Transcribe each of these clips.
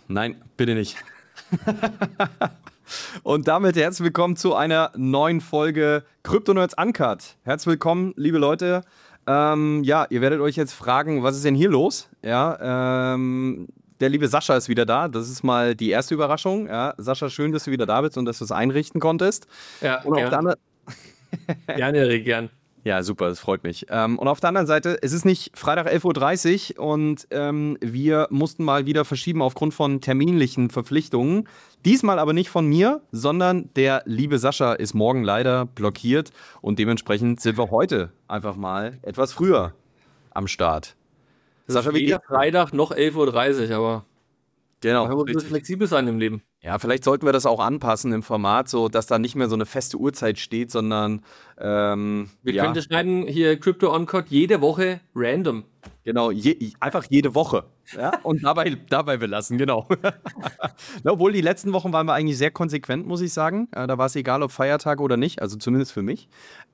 Nein, bitte nicht. Und damit herzlich willkommen zu einer neuen Folge Crypto Nerds Uncut. Herzlich willkommen, liebe Leute. Ihr werdet euch jetzt fragen, was ist denn hier los? Ja, der liebe Sascha ist wieder da. Das ist mal die erste Überraschung. Ja, Sascha, schön, dass du wieder da bist und dass du es einrichten konntest. Ja, und auf der anderen Gerne, Erik, gern. Ja, super, das freut mich. Und auf der anderen Seite, es ist nicht Freitag 11.30 Uhr und wir mussten mal wieder verschieben aufgrund von terminlichen Verpflichtungen. Diesmal aber nicht von mir, sondern der liebe Sascha ist morgen leider blockiert und dementsprechend sind wir heute einfach mal etwas früher am Start. Das ist weder Freitag noch 11.30 Uhr, aber genau, man muss flexibel sein im Leben. Ja, vielleicht sollten wir das auch anpassen im Format, so dass da nicht mehr so eine feste Uhrzeit steht, sondern wir könnten schneiden hier Crypto Uncut jede Woche random. Genau, einfach jede Woche. Ja? Und dabei belassen, genau. Obwohl die letzten Wochen waren wir eigentlich sehr konsequent, muss ich sagen. Da war es egal, ob Feiertage oder nicht, also zumindest für mich.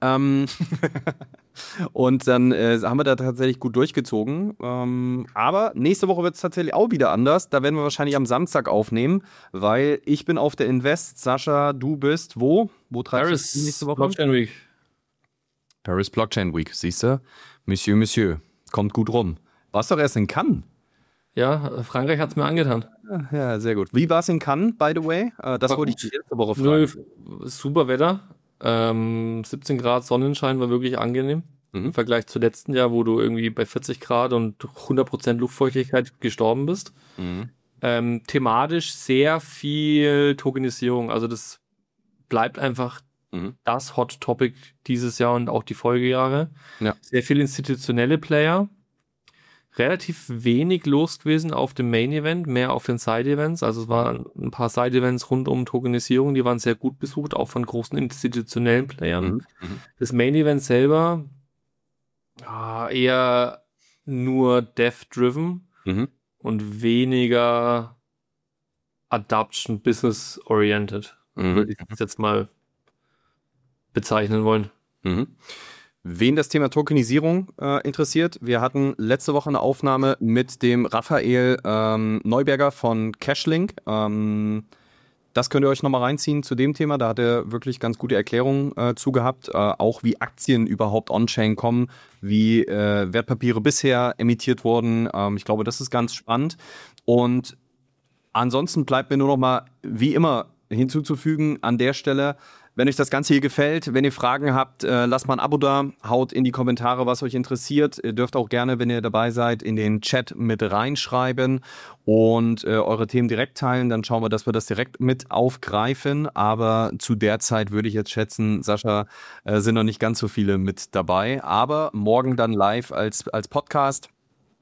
Und dann haben wir da tatsächlich gut durchgezogen. Aber nächste Woche wird es tatsächlich auch wieder anders. Da werden wir wahrscheinlich am Samstag aufnehmen, weil ich bin auf der Invest. Sascha, du bist wo? Wo treibst du nächste Woche? Blockchain Week. Paris Blockchain Week, siehst du? Monsieur. Kommt gut rum. Warst doch erst in Cannes. Ja, Frankreich hat es mir angetan. Ja, sehr gut. Wie war es in Cannes, by the way? Das wollte ich die letzte Woche fragen. Super Wetter. 17 Grad Sonnenschein war wirklich angenehm. Im Vergleich zu letzten Jahr, wo du irgendwie bei 40 Grad und 100% Luftfeuchtigkeit gestorben bist. Thematisch sehr viel Tokenisierung. Also das bleibt einfach das Hot Topic dieses Jahr und auch die Folgejahre. Ja. Sehr viele institutionelle Player. Relativ wenig los gewesen auf dem Main Event, mehr auf den Side Events. Also es waren ein paar Side Events rund um Tokenisierung, die waren sehr gut besucht, auch von großen institutionellen Playern. Das Main Event selber eher nur Dev-driven und weniger Adoption Business oriented, würde ich das jetzt mal bezeichnen wollen. Wen das Thema Tokenisierung interessiert, wir hatten letzte Woche eine Aufnahme mit dem Raphael Neuberger von Cashlink. Das könnt ihr euch nochmal reinziehen zu dem Thema. Da hat er wirklich ganz gute Erklärungen zu gehabt. Auch wie Aktien überhaupt on-chain kommen, wie Wertpapiere bisher emittiert wurden. Ich glaube, das ist ganz spannend. Und ansonsten bleibt mir nur noch mal, wie immer, hinzuzufügen an der Stelle, wenn euch das Ganze hier gefällt, wenn ihr Fragen habt, lasst mal ein Abo da, haut in die Kommentare, was euch interessiert. Ihr dürft auch gerne, wenn ihr dabei seid, in den Chat mit reinschreiben und eure Themen direkt teilen. Dann schauen wir, dass wir das direkt mit aufgreifen. Aber zu der Zeit würde ich jetzt schätzen, Sascha, sind noch nicht ganz so viele mit dabei. Aber morgen dann live als Podcast.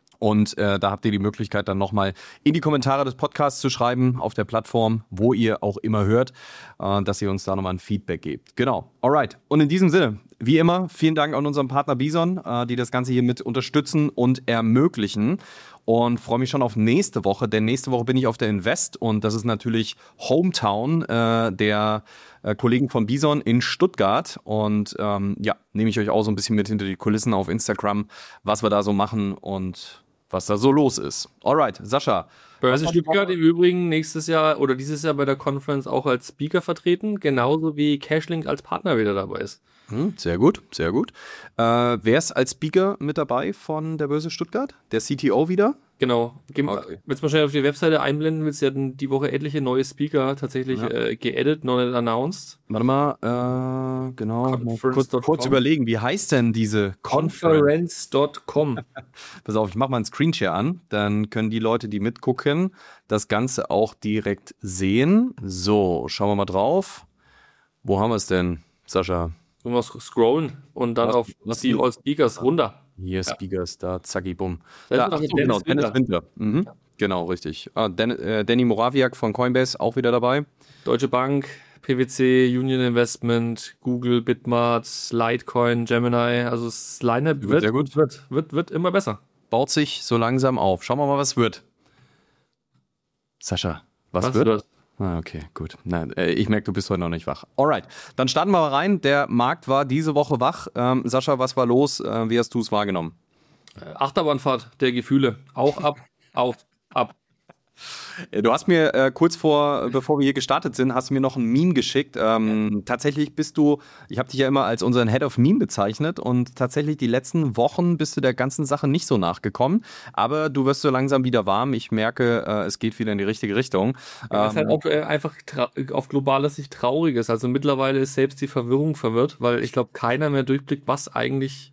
Und da habt ihr die Möglichkeit, dann nochmal in die Kommentare des Podcasts zu schreiben, auf der Plattform, wo ihr auch immer hört, dass ihr uns da nochmal ein Feedback gebt. Genau, alright. Und in diesem Sinne, wie immer, vielen Dank an unseren Partner Bison, die das Ganze hier mit unterstützen und ermöglichen. Und freue mich schon auf nächste Woche, denn nächste Woche bin ich auf der Invest und das ist natürlich Hometown der Kollegen von Bison in Stuttgart. Und nehme ich euch auch so ein bisschen mit hinter die Kulissen auf Instagram, was wir da so machen und was da so los ist. Alright, Sascha. Börse Stuttgart im Übrigen nächstes Jahr oder dieses Jahr bei der Conference auch als Speaker vertreten, genauso wie Cashlink als Partner wieder dabei ist. Sehr gut, sehr gut. Wer ist als Speaker mit dabei von der Börse Stuttgart? Der CTO wieder? Genau. Willst du mal schnell auf die Webseite einblenden? Willst du ja die Woche etliche neue Speaker tatsächlich geedit, noch nicht announced. Warte mal, genau. Kurz überlegen, wie heißt denn diese Conference.com. Pass auf, ich mache mal einen Screenshare an. Dann können die Leute, die mitgucken, das Ganze auch direkt sehen. So, schauen wir mal drauf. Wo haben wir es denn, Sascha? Du musst scrollen und dann auf die All Speakers runter. Hier, Speakers, da, zacki, bumm. Genau, Dennis Winter. Genau, richtig. Danny Morawiak von Coinbase auch wieder dabei. Deutsche Bank, PwC, Union Investment, Google, Bitmart, Litecoin, Gemini. Also das Line-Up wird immer besser. Baut sich so langsam auf. Schauen wir mal, was wird. Sascha, was wird? Okay, gut. Nein, ich merke, du bist heute noch nicht wach. Alright, dann starten wir mal rein. Der Markt war diese Woche wach. Sascha, was war los? Wie hast du es wahrgenommen? Achterbahnfahrt der Gefühle. Auch ab, auf, ab. Du hast mir bevor wir hier gestartet sind, hast du mir noch ein Meme geschickt. Tatsächlich ich habe dich ja immer als unseren Head of Meme bezeichnet und tatsächlich die letzten Wochen bist du der ganzen Sache nicht so nachgekommen. Aber du wirst so langsam wieder warm. Ich merke, es geht wieder in die richtige Richtung. Was halt auch einfach auf globaler Sicht traurig ist. Also mittlerweile ist selbst die Verwirrung verwirrt, weil ich glaube, keiner mehr durchblickt, was eigentlich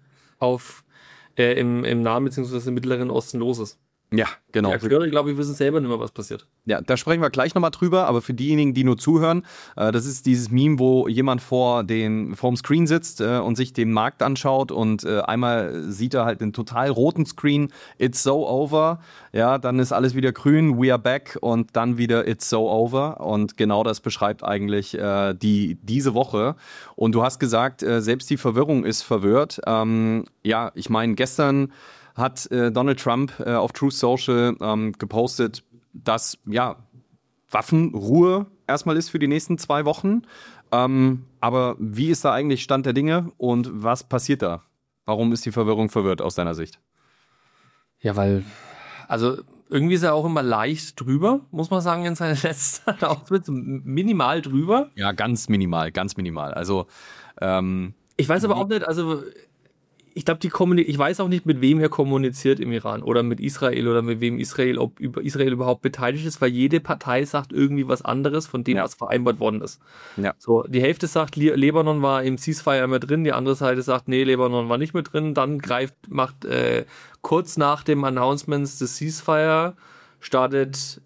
im Nahen bzw. im Mittleren Osten los ist. Ja, genau. Die Akteure, glaube ich, wissen selber nicht mehr, was passiert. Ja, da sprechen wir gleich nochmal drüber, aber für diejenigen, die nur zuhören, das ist dieses Meme, wo jemand vorm Screen sitzt und sich den Markt anschaut und einmal sieht er halt den total roten Screen, it's so over, ja, dann ist alles wieder grün, we are back und dann wieder it's so over und genau das beschreibt eigentlich diese Woche und du hast gesagt, selbst die Verwirrung ist verwirrt. Ja, ich meine, gestern hat Donald Trump auf Truth Social gepostet, dass ja Waffenruhe erstmal ist für die nächsten 2 Wochen. Aber wie ist da eigentlich Stand der Dinge und was passiert da? Warum ist die Verwirrung verwirrt aus deiner Sicht? Ja, also irgendwie ist er auch immer leicht drüber, muss man sagen, in seiner letzten Auftritt, minimal drüber. Ja, ganz minimal, ganz minimal. Also ich weiß aber auch nicht, also ich glaube, ich weiß auch nicht, mit wem er kommuniziert im Iran oder mit Israel oder mit wem ob Israel überhaupt beteiligt ist, weil jede Partei sagt irgendwie was anderes von dem, was vereinbart worden ist. Ja. So, die Hälfte sagt, Libanon war im Ceasefire mit drin, die andere Seite sagt, nee, Libanon war nicht mit drin, dann macht kurz nach dem Announcement des Ceasefire startet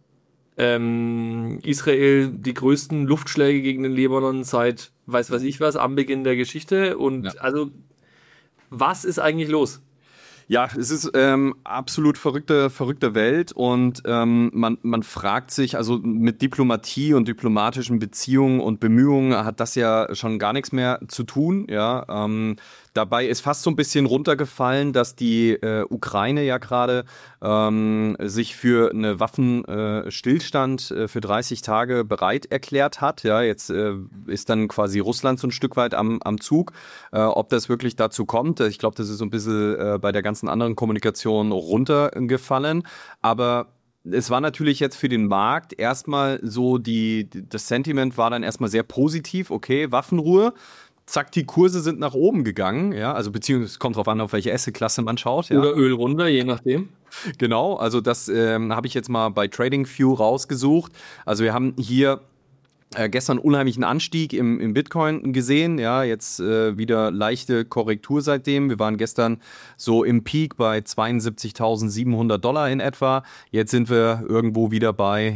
Israel die größten Luftschläge gegen den Libanon seit weiß ich was am Beginn der Geschichte und also was ist eigentlich los? Ja, es ist absolut verrückte Welt und man fragt sich, also mit Diplomatie und diplomatischen Beziehungen und Bemühungen hat das ja schon gar nichts mehr zu tun. Ja, dabei ist fast so ein bisschen runtergefallen, dass die Ukraine ja gerade sich für eine Waffenstillstand für 30 Tage bereit erklärt hat. Ja, jetzt ist dann quasi Russland so ein Stück weit am Zug. Ob das wirklich dazu kommt, ich glaube, das ist so ein bisschen bei der ganzen anderen Kommunikation runtergefallen. Aber es war natürlich jetzt für den Markt erstmal so, das Sentiment war dann erstmal sehr positiv. Okay, Waffenruhe. Zack, die Kurse sind nach oben gegangen, ja, also beziehungsweise es kommt drauf an, auf welche Assetklasse man schaut. Ja. Oder Öl runter, je nachdem. Genau, also das habe ich jetzt mal bei TradingView rausgesucht. Also wir haben hier gestern unheimlichen Anstieg im Bitcoin gesehen, ja, jetzt wieder leichte Korrektur seitdem. Wir waren gestern so im Peak bei $72.700 in etwa. Jetzt sind wir irgendwo wieder bei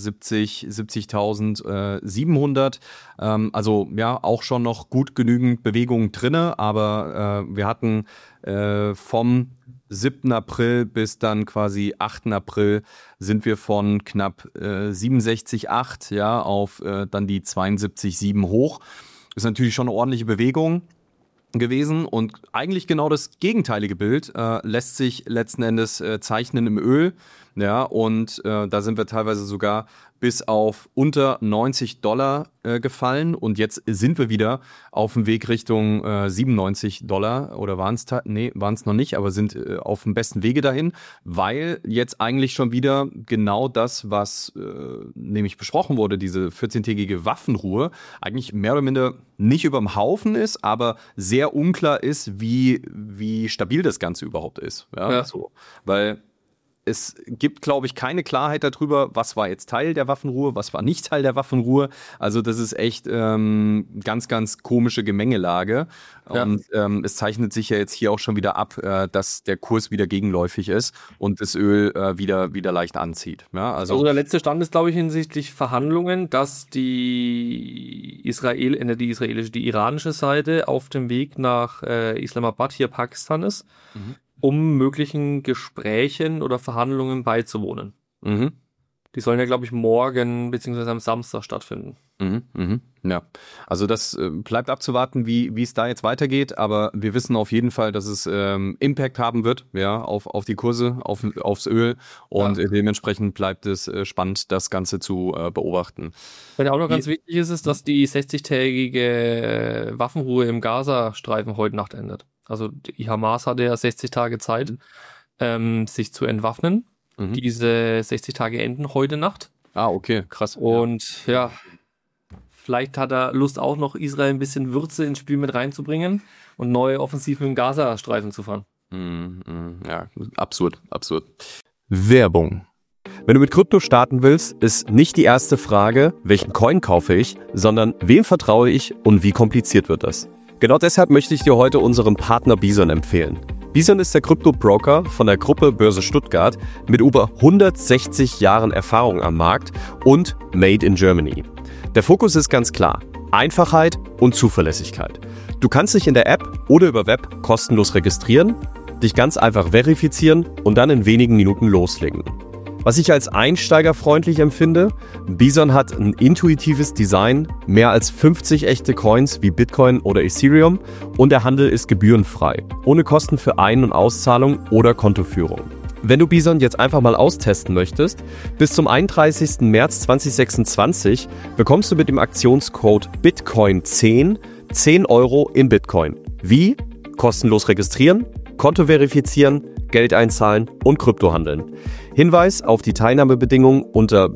70.700. Also ja, auch schon noch gut genügend Bewegung drinne, aber wir hatten vom 7. April bis dann quasi 8. April sind wir von knapp 67,8 auf dann die 72,7 hoch. Das ist natürlich schon eine ordentliche Bewegung gewesen und eigentlich genau das gegenteilige Bild lässt sich letzten Endes zeichnen im Öl. Ja, und da sind wir teilweise sogar bis auf unter $90 gefallen und jetzt sind wir wieder auf dem Weg Richtung $97 oder waren es noch nicht, aber sind auf dem besten Wege dahin, weil jetzt eigentlich schon wieder genau das, was nämlich besprochen wurde, diese 14-tägige Waffenruhe, eigentlich mehr oder minder nicht überm Haufen ist, aber sehr unklar ist, wie stabil das Ganze überhaupt ist. Ja. So, weil es gibt, glaube ich, keine Klarheit darüber, was war jetzt Teil der Waffenruhe, was war nicht Teil der Waffenruhe. Also das ist echt ganz, ganz komische Gemengelage. Ja. Und es zeichnet sich ja jetzt hier auch schon wieder ab, dass der Kurs wieder gegenläufig ist und das Öl wieder leicht anzieht. Ja, also der letzte Stand ist, glaube ich, hinsichtlich Verhandlungen, dass die iranische Seite auf dem Weg nach Islamabad, hier Pakistan ist. Um möglichen Gesprächen oder Verhandlungen beizuwohnen. Die sollen ja, glaube ich, morgen bzw. am Samstag stattfinden. Ja, also das bleibt abzuwarten, wie es da jetzt weitergeht, aber wir wissen auf jeden Fall, dass es Impact haben wird, ja, auf die Kurse, aufs Öl und dementsprechend bleibt es spannend, das Ganze zu beobachten. Was auch noch ganz wichtig ist, dass die 60-tägige Waffenruhe im Gazastreifen heute Nacht endet. Also die Hamas hatte ja 60 Tage Zeit, sich zu entwaffnen. Diese 60 Tage enden heute Nacht. Ah, okay, krass. Und ja, vielleicht hat er Lust auch noch Israel ein bisschen Würze ins Spiel mit reinzubringen und neue Offensiven im Gazastreifen zu fahren. Ja, absurd. Werbung. Wenn du mit Krypto starten willst, ist nicht die erste Frage, welchen Coin kaufe ich, sondern wem vertraue ich und wie kompliziert wird das? Genau deshalb möchte ich dir heute unseren Partner Bison empfehlen. Bison ist der Krypto-Broker von der Gruppe Börse Stuttgart mit über 160 Jahren Erfahrung am Markt und Made in Germany. Der Fokus ist ganz klar: Einfachheit und Zuverlässigkeit. Du kannst dich in der App oder über Web kostenlos registrieren, dich ganz einfach verifizieren und dann in wenigen Minuten loslegen. Was ich als einsteigerfreundlich empfinde: Bison hat ein intuitives Design, mehr als 50 echte Coins wie Bitcoin oder Ethereum und der Handel ist gebührenfrei, ohne Kosten für Ein- und Auszahlung oder Kontoführung. Wenn du Bison jetzt einfach mal austesten möchtest, bis zum 31. März 2026 bekommst du mit dem Aktionscode BITCOIN10 10 Euro in Bitcoin. Wie? Kostenlos registrieren, Konto verifizieren, Geld einzahlen und Krypto handeln. Hinweis auf die Teilnahmebedingungen unter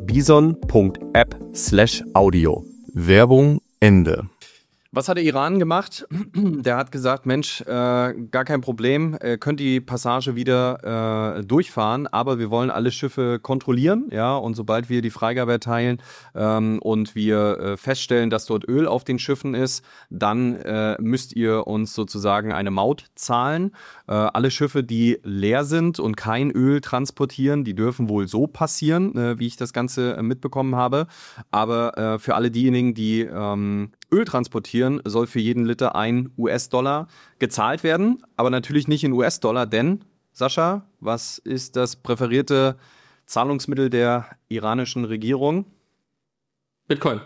bison.app/audio. Werbung Ende. Was hat der Iran gemacht? Der hat gesagt, Mensch, gar kein Problem, könnt die Passage wieder durchfahren, aber wir wollen alle Schiffe kontrollieren, ja, und sobald wir die Freigabe erteilen und wir feststellen, dass dort Öl auf den Schiffen ist, dann müsst ihr uns sozusagen eine Maut zahlen. Alle Schiffe, die leer sind und kein Öl transportieren, die dürfen wohl so passieren, wie ich das Ganze mitbekommen habe, aber für alle diejenigen, die Öl transportieren, soll für jeden Liter $1 gezahlt werden, aber natürlich nicht in US-Dollar, denn, Sascha, was ist das präferierte Zahlungsmittel der iranischen Regierung? Bitcoin.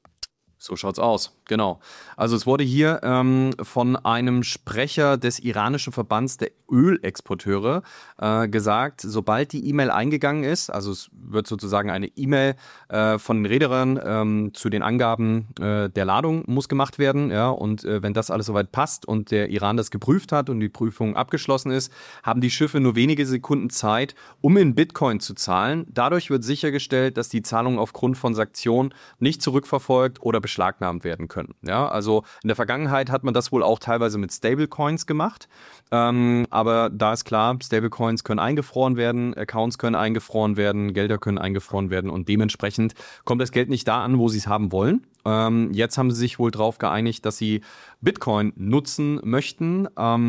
So schaut's aus, genau. Also es wurde hier von einem Sprecher des iranischen Verbands der Ölexporteure gesagt, sobald die E-Mail eingegangen ist, also es wird sozusagen eine E-Mail von den Reederern zu den Angaben der Ladung muss gemacht werden, ja, und wenn das alles soweit passt und der Iran das geprüft hat und die Prüfung abgeschlossen ist, haben die Schiffe nur wenige Sekunden Zeit, um in Bitcoin zu zahlen. Dadurch wird sichergestellt, dass die Zahlungen aufgrund von Sanktionen nicht zurückverfolgt oder beschlagnahmt werden können. Ja, also in der Vergangenheit hat man das wohl auch teilweise mit Stablecoins gemacht, aber da ist klar, Stablecoins können eingefroren werden, Accounts können eingefroren werden, Gelder können eingefroren werden und dementsprechend kommt das Geld nicht da an, wo sie es haben wollen. Jetzt haben sie sich wohl darauf geeinigt, dass sie Bitcoin nutzen möchten.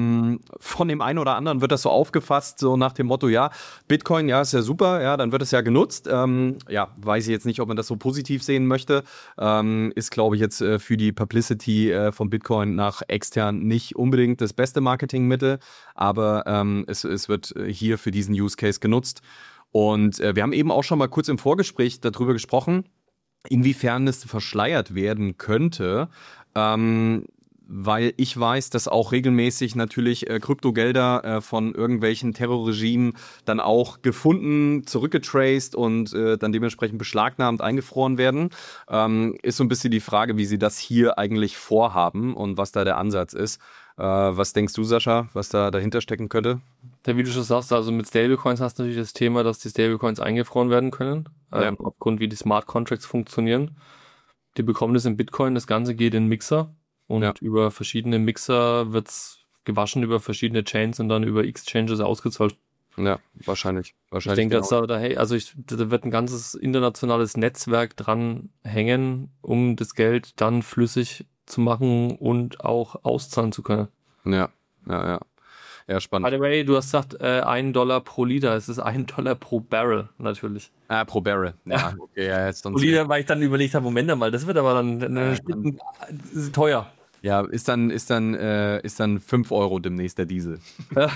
Von dem einen oder anderen wird das so aufgefasst, so nach dem Motto, ja, Bitcoin, ja, ist ja super, ja, dann wird es ja genutzt. Ja, weiß ich jetzt nicht, ob man das so positiv sehen möchte. Ist, glaube ich, jetzt für die Publicity von Bitcoin nach extern nicht unbedingt das beste Marketingmittel, aber es wird hier für diesen Use Case genutzt. Und wir haben eben auch schon mal kurz im Vorgespräch darüber gesprochen, inwiefern es verschleiert werden könnte, weil ich weiß, dass auch regelmäßig natürlich Kryptogelder von irgendwelchen Terrorregimen dann auch gefunden, zurückgetraced und dann dementsprechend beschlagnahmt, eingefroren werden. Ist so ein bisschen die Frage, wie sie das hier eigentlich vorhaben und was da der Ansatz ist. Was denkst du, Sascha, was da dahinter stecken könnte? Wie du schon sagst, also mit Stablecoins hast du natürlich das Thema, dass die Stablecoins eingefroren werden können, aufgrund wie die Smart Contracts funktionieren. Die bekommen das in Bitcoin, das Ganze geht in Mixer und über verschiedene Mixer wird es gewaschen, über verschiedene Chains und dann über Exchanges ausgezahlt. Ja, wahrscheinlich. Ich denke, genau. Da wird ein ganzes internationales Netzwerk dran hängen, um das Geld dann flüssig zu machen und auch auszahlen zu können. Ja, spannend. By the way, du hast gesagt, $1 pro Liter. Es ist $1 pro Barrel, natürlich. Pro Barrel. Ja, okay, ja, jetzt pro Liter, weil ich dann überlegt habe, Moment mal, das wird aber dann teuer. Ja, ist dann 5 Euro demnächst der Diesel. Ja.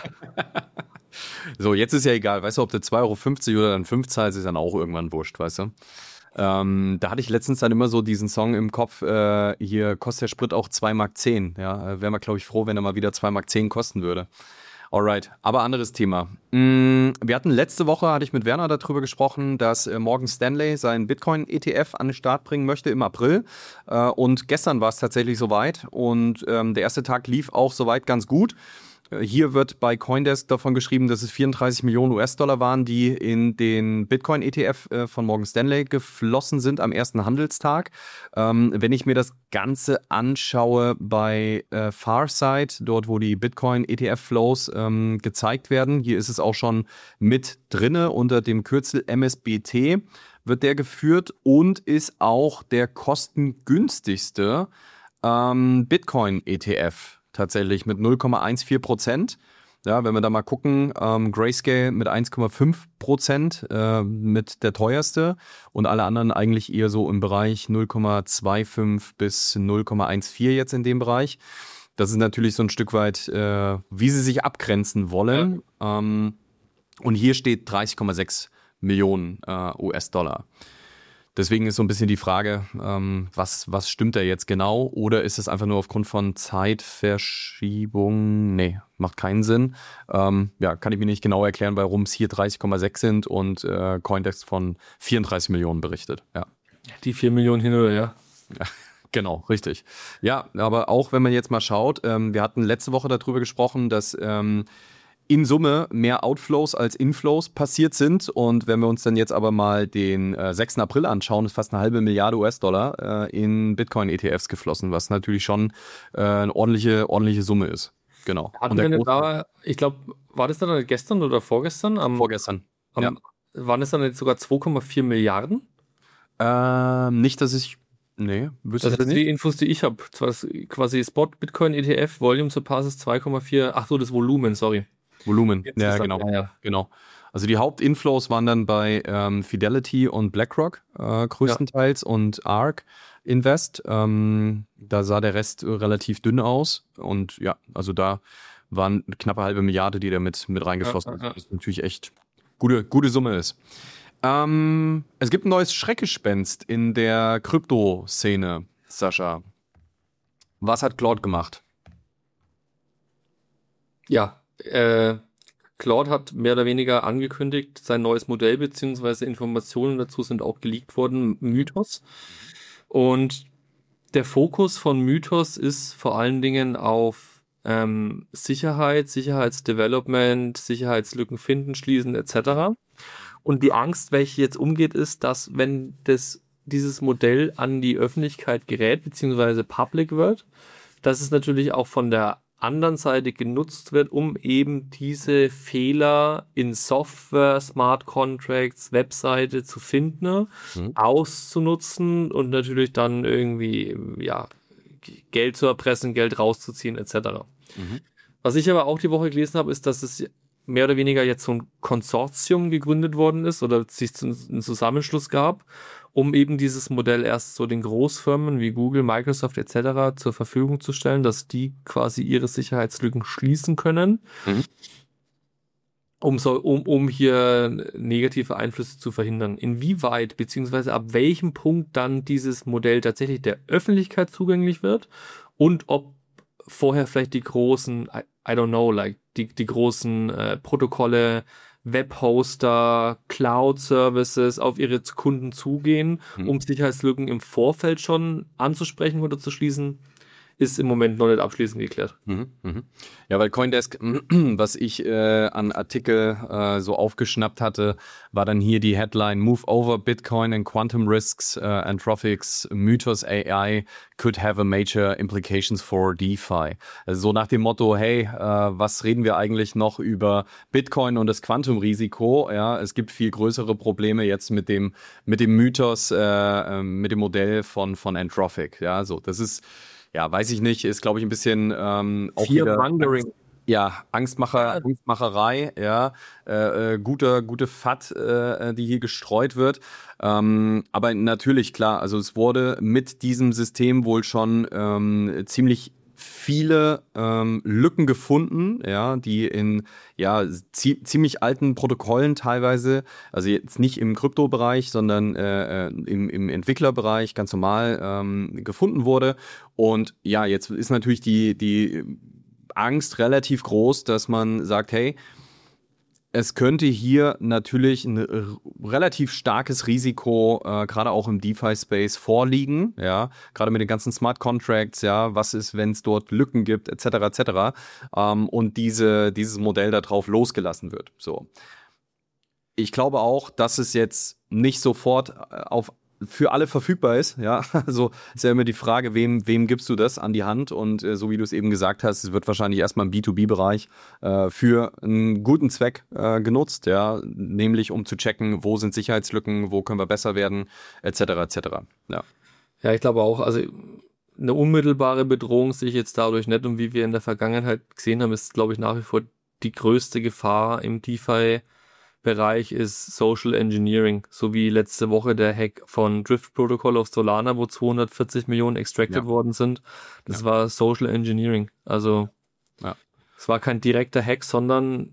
So, jetzt ist ja egal, weißt du, ob du 2,50 Euro oder dann 5 zahlst, ist dann auch irgendwann wurscht, weißt du. Da hatte ich letztens dann immer so diesen Song im Kopf, hier kostet der Sprit auch 2,10 Mark. Ja, wäre man, glaube ich, froh, wenn er mal wieder 2,10 Mark kosten würde. Alright, aber anderes Thema. Wir hatten letzte Woche, hatte ich mit Werner darüber gesprochen, dass Morgan Stanley seinen Bitcoin-ETF an den Start bringen möchte im April. Und gestern war es tatsächlich soweit und der erste Tag lief auch soweit ganz gut. Hier wird bei CoinDesk davon geschrieben, dass es 34 Millionen US-Dollar waren, die in den Bitcoin-ETF von Morgan Stanley geflossen sind am ersten Handelstag. Wenn ich mir das Ganze anschaue bei Farsight, dort wo die Bitcoin-ETF-Flows gezeigt werden, hier ist es auch schon mit drinne unter dem Kürzel MSBT wird der geführt und ist auch der kostengünstigste Bitcoin-ETF. Tatsächlich mit 0,14%. Ja, wenn wir da mal gucken, Grayscale mit 1,5% mit der teuerste und alle anderen eigentlich eher so im Bereich 0,25 bis 0,14 jetzt in dem Bereich. Das ist natürlich so ein Stück weit, wie sie sich abgrenzen wollen. Ja. Und hier steht 30,6 Millionen US-Dollar. Deswegen ist so ein bisschen die Frage, was stimmt da jetzt genau? Oder ist es einfach nur aufgrund von Zeitverschiebung? Nee, macht keinen Sinn. Kann ich mir nicht genau erklären, warum es hier 30,6 sind und CoinDesk von 34 Millionen berichtet. Ja. Die 4 Millionen hin oder ja. Genau, richtig. Ja, aber auch wenn man jetzt mal schaut, wir hatten letzte Woche darüber gesprochen, dass in Summe mehr Outflows als Inflows passiert sind. Und wenn wir uns dann jetzt aber mal den 6. April anschauen, ist fast 1,5 Milliarde US-Dollar in Bitcoin-ETFs geflossen, was natürlich schon eine ordentliche Summe ist. Genau. Ich glaube, war das dann gestern oder vorgestern? Vorgestern, ja. Waren es dann jetzt sogar 2,4 Milliarden? Nicht, dass ich... Nee, wüsste ich nicht. Das sind die Infos, die ich habe. Quasi Spot Bitcoin ETF, Volume surpasses 2,4... Ach so, das Volumen, sorry. Volumen, ja, genau. Also die Hauptinflows waren dann bei Fidelity und BlackRock größtenteils und ARK Invest. Da sah der Rest relativ dünn aus und ja, also da waren knappe 1/2 Milliarde, die da mit reingeflossen sind. Was natürlich echt gute Summe ist. Es gibt ein neues Schreckgespenst in der Krypto-Szene, Sascha. Was hat Claude gemacht? Ja, Claude hat mehr oder weniger angekündigt, sein neues Modell, beziehungsweise Informationen dazu sind auch geleakt worden, Mythos. Und der Fokus von Mythos ist vor allen Dingen auf Sicherheit, Sicherheitsdevelopment, Sicherheitslücken finden, schließen etc. Und die Angst, welche jetzt umgeht, ist, dass wenn dieses Modell an die Öffentlichkeit gerät, beziehungsweise public wird, dass es natürlich auch von der anderen Seite genutzt wird, um eben diese Fehler in Software, Smart Contracts, Webseite zu finden, auszunutzen und natürlich dann irgendwie Geld zu erpressen, Geld rauszuziehen etc. Was ich aber auch die Woche gelesen habe, ist, dass es mehr oder weniger jetzt so ein Konsortium gegründet worden ist oder sich einen Zusammenschluss gab, um eben dieses Modell erst so den Großfirmen wie Google, Microsoft etc. zur Verfügung zu stellen, dass die quasi ihre Sicherheitslücken schließen können, um hier negative Einflüsse zu verhindern. Inwieweit beziehungsweise ab welchem Punkt dann dieses Modell tatsächlich der Öffentlichkeit zugänglich wird und ob vorher vielleicht die großen, I don't know, like die großen Protokolle, Webhoster, Cloud-Services auf ihre Kunden zugehen, um Sicherheitslücken im Vorfeld schon anzusprechen oder zu schließen, ist im Moment noch nicht abschließend geklärt. Ja, weil CoinDesk, was ich an Artikel so aufgeschnappt hatte, war dann hier die Headline Move over Bitcoin and Quantum Risks, Anthropic's Mythos AI could have a major implications for DeFi. Also so nach dem Motto, hey, was reden wir eigentlich noch über Bitcoin und das Quantum-Risiko? Ja, es gibt viel größere Probleme jetzt mit dem Mythos, mit dem Modell von Anthropic. Ja, so, das ist... Ja, weiß ich nicht, ist, glaube ich, ein bisschen auch Fear-mongering. Angstmacherei, ja, gute FAT, die hier gestreut wird. Aber natürlich, klar, also es wurde mit diesem System wohl schon ziemlich viele Lücken gefunden, ja, die in ziemlich alten Protokollen teilweise, also jetzt nicht im Kryptobereich, sondern im Entwicklerbereich ganz normal gefunden wurde. Und ja, jetzt ist natürlich die Angst relativ groß, dass man sagt, hey, Es könnte hier natürlich ein relativ starkes Risiko, gerade auch im DeFi-Space vorliegen, ja, gerade mit den ganzen Smart Contracts, ja, was ist, wenn es dort Lücken gibt, etc., und dieses Modell darauf losgelassen wird, so. Ich glaube auch, dass es jetzt nicht sofort für alle verfügbar ist, ja, also ist ja immer die Frage, wem gibst du das an die Hand, und so wie du es eben gesagt hast, es wird wahrscheinlich erstmal im B2B-Bereich für einen guten Zweck genutzt, ja, nämlich um zu checken, wo sind Sicherheitslücken, wo können wir besser werden, etc., ja. Ja, ich glaube auch, also eine unmittelbare Bedrohung sehe ich jetzt dadurch nicht, und wie wir in der Vergangenheit gesehen haben, ist, glaube ich, nach wie vor die größte Gefahr im DeFi-Bereich ist Social Engineering, so wie letzte Woche der Hack von Drift Protocol auf Solana, wo 240 Millionen extracted worden sind. Das war Social Engineering. Also es war kein direkter Hack, sondern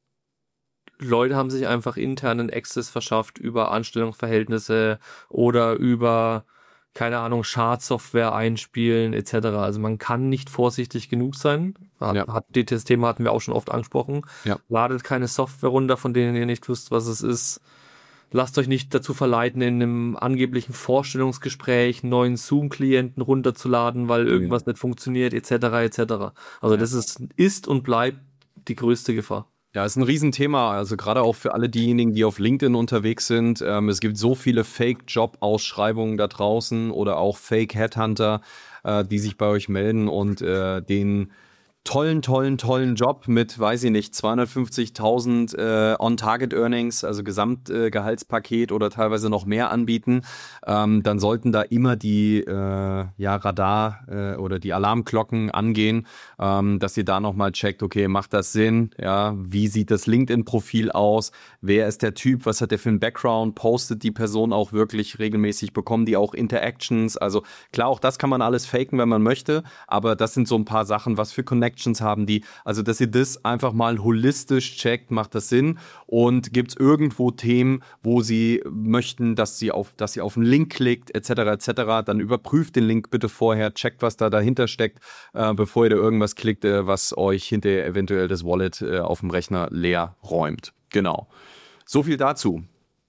Leute haben sich einfach internen Access verschafft über Anstellungsverhältnisse oder über, keine Ahnung, Schadsoftware einspielen etc. Also man kann nicht vorsichtig genug sein. Das Thema hatten wir auch schon oft angesprochen. Ja. Ladet keine Software runter, von denen ihr nicht wisst, was es ist. Lasst euch nicht dazu verleiten, in einem angeblichen Vorstellungsgespräch einen neuen Zoom-Klienten runterzuladen, weil irgendwas nicht funktioniert etc. Also das ist und bleibt die größte Gefahr. Ja, ist ein Riesenthema, also gerade auch für alle diejenigen, die auf LinkedIn unterwegs sind. Es gibt so viele Fake-Job-Ausschreibungen da draußen oder auch Fake-Headhunter, die sich bei euch melden und den tollen Job mit, weiß ich nicht, 250.000 On-Target-Earnings, also Gesamtgehaltspaket oder teilweise noch mehr anbieten, dann sollten da immer die Radar oder die Alarmglocken angehen, dass ihr da nochmal checkt, okay, macht das Sinn? Ja, wie sieht das LinkedIn-Profil aus? Wer ist der Typ? Was hat der für einen Background? Postet die Person auch wirklich regelmäßig? Bekommen die auch Interactions? Also klar, auch das kann man alles faken, wenn man möchte, aber das sind so ein paar Sachen, was für Connections haben die, also dass ihr das einfach mal holistisch checkt, macht das Sinn, und gibt es irgendwo Themen, wo sie möchten, dass ihr auf einen Link klickt, etc., dann überprüft den Link bitte vorher, checkt, was da dahinter steckt, bevor ihr da irgendwas klickt, was euch hinterher eventuell das Wallet auf dem Rechner leer räumt. Genau. So viel dazu.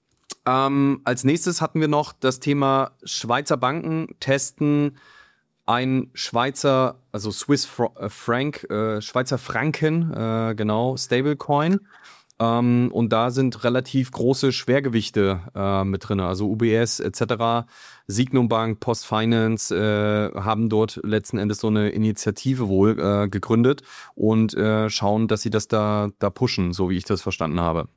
Als nächstes hatten wir noch das Thema Schweizer Banken testen ein Schweizer, also Swiss Franc, Schweizer Franken, genau, Stablecoin. Und da sind relativ große Schwergewichte mit drin, also UBS etc., Signum Bank, PostFinance haben dort letzten Endes so eine Initiative wohl gegründet und schauen, dass sie das da pushen, so wie ich das verstanden habe.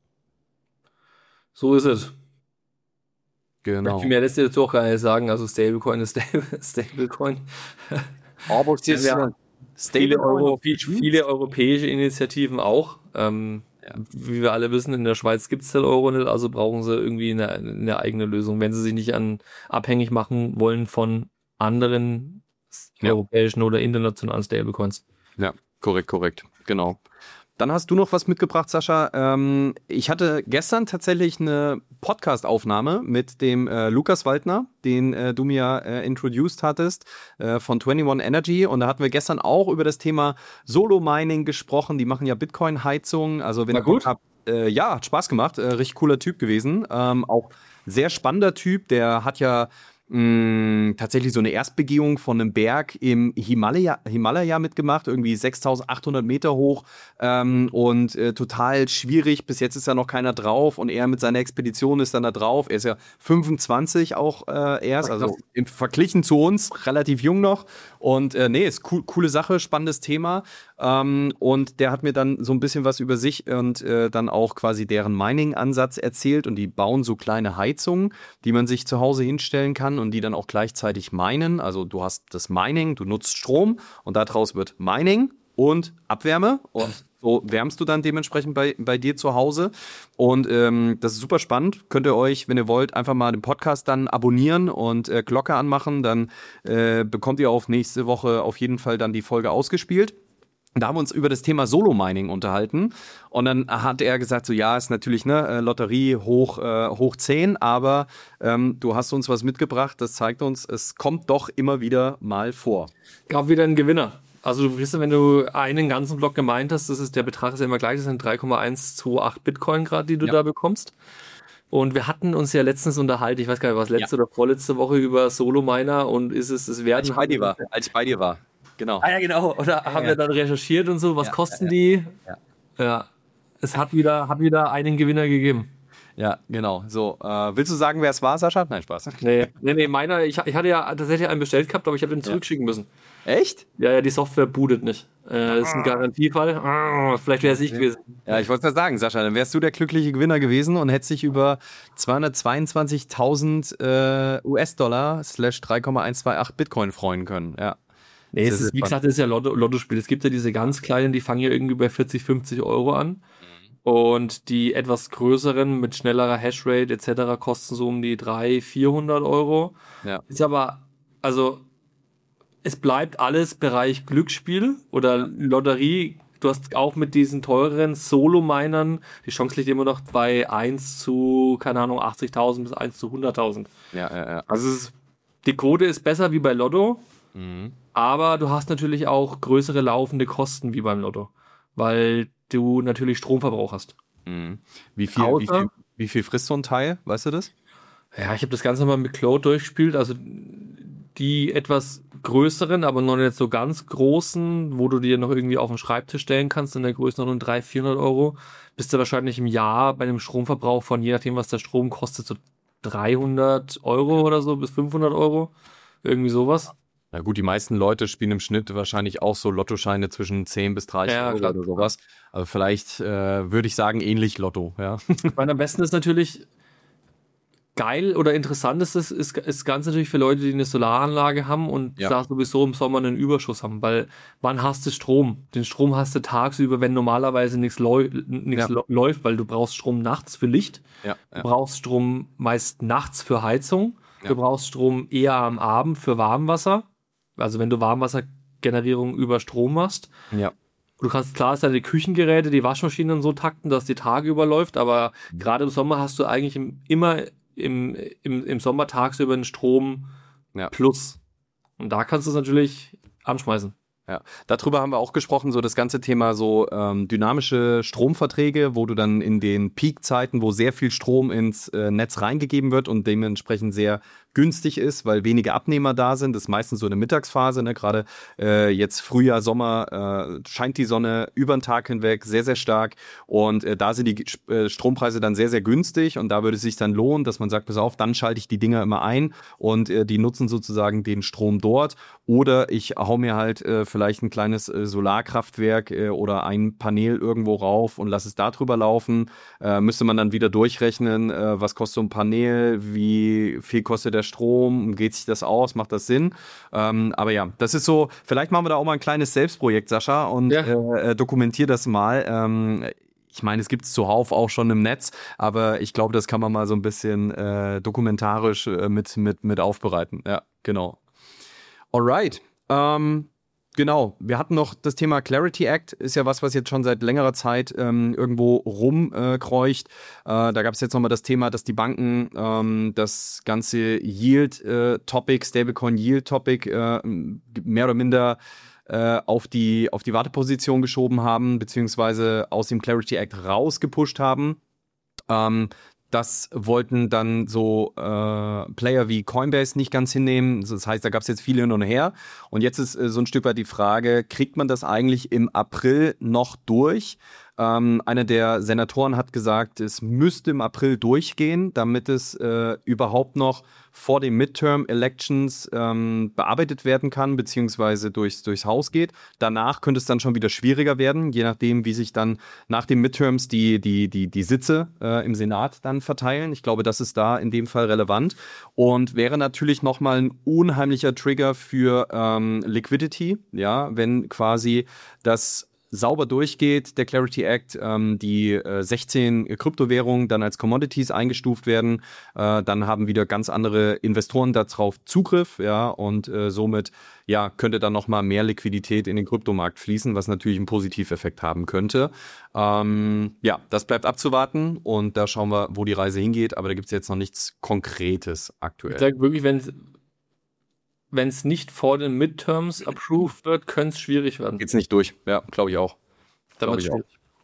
So ist es. Genau. Ich mehr lässt sich dazu auch gar nicht sagen, also Stablecoin ist Stablecoin. Aber viele europäische Initiativen auch. Wie wir alle wissen, in der Schweiz gibt es den Euro nicht, also brauchen sie irgendwie eine eigene Lösung, wenn sie sich nicht abhängig machen wollen von anderen europäischen oder internationalen Stablecoins. Ja, korrekt, genau. Dann hast du noch was mitgebracht, Sascha. Ich hatte gestern tatsächlich eine Podcast-Aufnahme mit dem Lukas Waldner, den du mir introduced hattest, von 21 Energy. Und da hatten wir gestern auch über das Thema Solo-Mining gesprochen. Die machen ja Bitcoin-Heizung. Also wenn War gut? hat Spaß gemacht. Richtig cooler Typ gewesen. Auch sehr spannender Typ. Der hat ja tatsächlich so eine Erstbegehung von einem Berg im Himalaya mitgemacht, irgendwie 6.800 Meter hoch und total schwierig. Bis jetzt ist ja noch keiner drauf und er mit seiner Expedition ist dann da drauf. Er ist ja 25 auch erst, also im Verglichen zu uns relativ jung noch. Und ist coole Sache, spannendes Thema. Und der hat mir dann so ein bisschen was über sich und dann auch quasi deren Mining-Ansatz erzählt. Und die bauen so kleine Heizungen, die man sich zu Hause hinstellen kann und die dann auch gleichzeitig minen. Also du hast das Mining, du nutzt Strom und daraus wird Mining und Abwärme. Und so wärmst du dann dementsprechend bei dir zu Hause. Und das ist super spannend. Könnt ihr euch, wenn ihr wollt, einfach mal den Podcast dann abonnieren und Glocke anmachen. Dann bekommt ihr auf nächste Woche auf jeden Fall dann die Folge ausgespielt. Da haben wir uns über das Thema Solo-Mining unterhalten und dann hat er gesagt, so ja, ist natürlich Lotterie hoch 10, aber du hast uns was mitgebracht, das zeigt uns, es kommt doch immer wieder mal vor. Gab wieder einen Gewinner. Also du wirst, wenn du einen ganzen Block gemeint hast, der Betrag ist ja immer gleich, das sind 3,128 Bitcoin gerade, die du da bekommst. Und wir hatten uns ja letztens unterhalten, ich weiß gar nicht, was letzte oder vorletzte Woche über Solo-Miner und ist es werden. Als ich bei dir war. Genau. Ah ja, genau. Oder haben wir dann recherchiert und so, was kosten die? Ja. Es hat wieder einen Gewinner gegeben. Ja, genau. So, willst du sagen, wer es war, Sascha? Nein, Spaß. Nee, meiner, ich hatte ja tatsächlich einen bestellt gehabt, aber ich habe den zurückschicken müssen. Echt? Ja, die Software bootet nicht. Das ist ein Garantiefall. Vielleicht wäre es ich gewesen. Ja, ich wollte es sagen, Sascha, dann wärst du der glückliche Gewinner gewesen und hättest dich über 222.000 US-Dollar / 3,128 Bitcoin freuen können. Ja. Nee, es ist, wie gesagt, das ist ja Lottospiel. Es gibt ja diese ganz kleinen, die fangen ja irgendwie bei 40, 50 Euro an. Und die etwas größeren mit schnellerer Hashrate etc. kosten so um die 300, 400 Euro. Ja. Ist aber, also es bleibt alles Bereich Glücksspiel oder Lotterie. Du hast auch mit diesen teureren Solo-Minern, die Chance liegt immer noch bei 1 zu, keine Ahnung, 80.000 bis 1 zu 100.000. Ja. Also die Quote ist besser wie bei Lotto, aber du hast natürlich auch größere laufende Kosten wie beim Lotto, weil du natürlich Stromverbrauch hast. Wie viel frisst so ein Teil? Weißt du das? Ja, ich habe das Ganze mal mit Cloud durchgespielt. Also die etwas größeren, aber noch nicht so ganz großen, wo du dir noch irgendwie auf den Schreibtisch stellen kannst, in der Größenordnung 300, 400 Euro, bist du wahrscheinlich im Jahr bei einem Stromverbrauch von, je nachdem, was der Strom kostet, so 300 Euro oder so bis 500 Euro. Irgendwie sowas. Na gut, die meisten Leute spielen im Schnitt wahrscheinlich auch so Lottoscheine zwischen 10 bis 30 Euro klar, oder sowas. Aber vielleicht würde ich sagen, ähnlich Lotto, ja. Ich meine, am besten ist natürlich geil oder interessant ist ganz natürlich für Leute, die eine Solaranlage haben und da sowieso im Sommer einen Überschuss haben, weil wann hast du Strom? Den Strom hast du tagsüber, wenn normalerweise nichts läuft, weil du brauchst Strom nachts für Licht, du brauchst Strom meist nachts für Heizung, du brauchst Strom eher am Abend für Warmwasser, also wenn du Warmwassergenerierung über Strom machst. Ja. Du kannst klar deine Küchengeräte, die Waschmaschinen so takten, dass die Tage überläuft, aber gerade im Sommer hast du eigentlich immer im Sommer tagsüber einen Strom plus. Und da kannst du es natürlich anschmeißen. Ja, darüber haben wir auch gesprochen, so das ganze Thema so dynamische Stromverträge, wo du dann in den Peakzeiten, wo sehr viel Strom ins Netz reingegeben wird und dementsprechend sehr günstig ist, weil wenige Abnehmer da sind. Das ist meistens so eine Mittagsphase, ne? Gerade jetzt Frühjahr, Sommer scheint die Sonne über den Tag hinweg sehr, sehr stark und da sind die Strompreise dann sehr, sehr günstig und da würde es sich dann lohnen, dass man sagt, pass auf, dann schalte ich die Dinger immer ein und die nutzen sozusagen den Strom dort oder ich hau mir halt vielleicht ein kleines Solarkraftwerk oder ein Panel irgendwo rauf und lasse es da drüber laufen. Müsste man dann wieder durchrechnen, was kostet so ein Panel, wie viel kostet der Strom, geht sich das aus, macht das Sinn? Aber ja, das ist so, vielleicht machen wir da auch mal ein kleines Selbstprojekt, Sascha, und dokumentier das mal. Ich meine, es gibt es zuhauf auch schon im Netz, aber ich glaube, das kann man mal so ein bisschen dokumentarisch mit aufbereiten. Ja, genau. Alright. Genau, wir hatten noch das Thema Clarity Act, ist ja was jetzt schon seit längerer Zeit irgendwo rumkreucht. Da gab es jetzt nochmal das Thema, dass die Banken das ganze Yield-Topic, Stablecoin-Yield-Topic mehr oder minder auf die Warteposition geschoben haben, beziehungsweise aus dem Clarity Act rausgepusht haben. Das wollten dann so Player wie Coinbase nicht ganz hinnehmen. Das heißt, da gab es jetzt viel hin und her. Und jetzt ist so ein Stück weit die Frage, kriegt man das eigentlich im April noch durch? Einer der Senatoren hat gesagt, es müsste im April durchgehen, damit es überhaupt noch vor den Midterm-Elections bearbeitet werden kann, beziehungsweise durchs Haus geht. Danach könnte es dann schon wieder schwieriger werden, je nachdem, wie sich dann nach den Midterms die Sitze im Senat dann verteilen. Ich glaube, das ist da in dem Fall relevant und wäre natürlich nochmal ein unheimlicher Trigger für Liquidity, ja, wenn quasi das sauber durchgeht, der Clarity Act, die 16 Kryptowährungen dann als Commodities eingestuft werden, dann haben wieder ganz andere Investoren darauf Zugriff, ja, und somit ja, könnte dann nochmal mehr Liquidität in den Kryptomarkt fließen, was natürlich einen Positiveffekt haben könnte. Ja, das bleibt abzuwarten und da schauen wir, wo die Reise hingeht, aber da gibt es jetzt noch nichts Konkretes aktuell. Ich sage wirklich, wenn wenn es nicht vor den Midterms approved wird, könnte es schwierig werden. Geht's nicht durch. Ja, glaube ich auch. Glaube ich auch.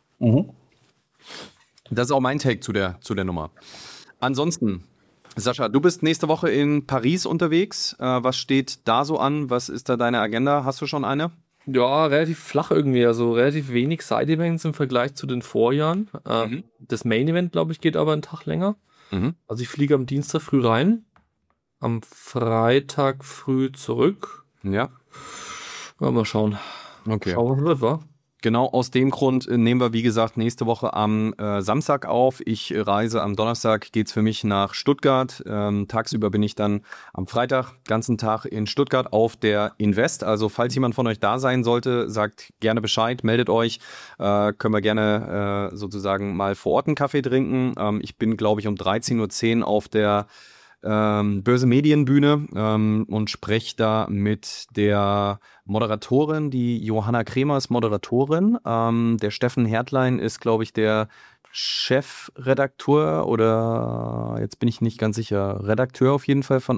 Das ist auch mein Take zu der Nummer. Ansonsten, Sascha, du bist nächste Woche in Paris unterwegs. Was steht da so an? Was ist da deine Agenda? Hast du schon eine? Ja, relativ flach irgendwie, also relativ wenig Side-Events im Vergleich zu den Vorjahren. Das Main-Event, glaube ich, geht aber einen Tag länger. Also ich fliege am Dienstag früh rein, am Freitag früh zurück. Ja. Mal schauen. Okay. Schauen, was wird, wa? Genau aus dem Grund nehmen wir, wie gesagt, nächste Woche am Samstag auf. Ich reise am Donnerstag, geht's für mich nach Stuttgart. Tagsüber bin ich dann am Freitag ganzen Tag in Stuttgart auf der Invest. Also falls jemand von euch da sein sollte, sagt gerne Bescheid, meldet euch. Können wir gerne sozusagen mal vor Ort einen Kaffee trinken. Ich bin, glaube ich, um 13:10 Uhr auf der Börse Medienbühne und spreche da mit der Moderatorin, die Johanna Kremer ist Moderatorin. Der Steffen Hertlein ist, glaube ich, der Chefredakteur oder jetzt bin ich nicht ganz sicher, Redakteur auf jeden Fall von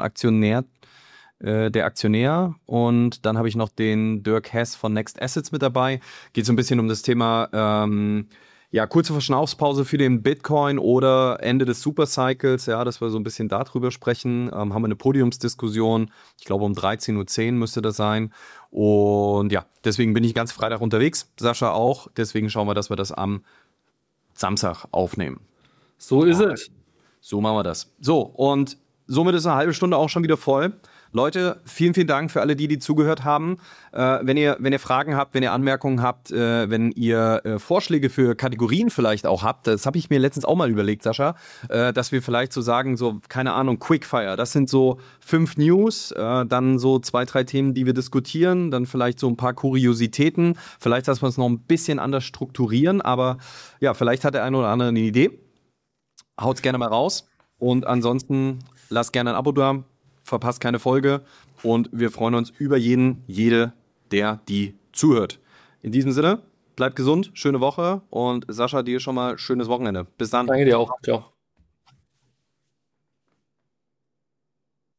der Aktionär. Und dann habe ich noch den Dirk Hess von Next Assets mit dabei. Geht so ein bisschen um das Thema kurze Verschnaufspause für den Bitcoin oder Ende des Supercycles, ja, dass wir so ein bisschen darüber sprechen. Haben wir eine Podiumsdiskussion, ich glaube um 13:10 Uhr müsste das sein. Und ja, deswegen bin ich ganz Freitag unterwegs, Sascha auch. Deswegen schauen wir, dass wir das am Samstag aufnehmen. So ist es. So machen wir das. So, und somit ist eine halbe Stunde auch schon wieder voll. Leute, vielen, vielen Dank für alle, die zugehört haben. Wenn ihr Fragen habt, wenn ihr Anmerkungen habt, wenn ihr Vorschläge für Kategorien vielleicht auch habt, das habe ich mir letztens auch mal überlegt, Sascha, dass wir vielleicht so sagen, so, keine Ahnung, Quickfire, das sind so 5 News, dann so 2, 3 Themen, die wir diskutieren, dann vielleicht so ein paar Kuriositäten, vielleicht, dass wir es noch ein bisschen anders strukturieren, aber ja, vielleicht hat der eine oder andere eine Idee. Haut's gerne mal raus und ansonsten lasst gerne ein Abo da. Verpasst keine Folge und wir freuen uns über jede, der die zuhört. In diesem Sinne, bleibt gesund, schöne Woche und Sascha, dir schon mal schönes Wochenende. Bis dann. Danke dir auch. Ciao.